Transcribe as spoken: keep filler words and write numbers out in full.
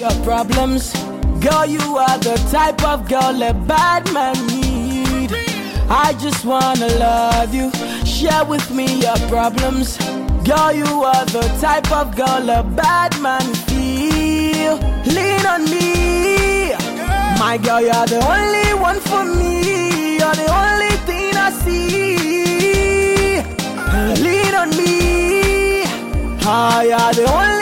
your problems. Girl, you are the type of girl a bad man need. I just wanna love you, share with me your problems. Girl, you are the type of girl a bad man feel. Lean on me, my girl, you're the only one for me. You're the only thing I see. Lean on me, ah, you're the only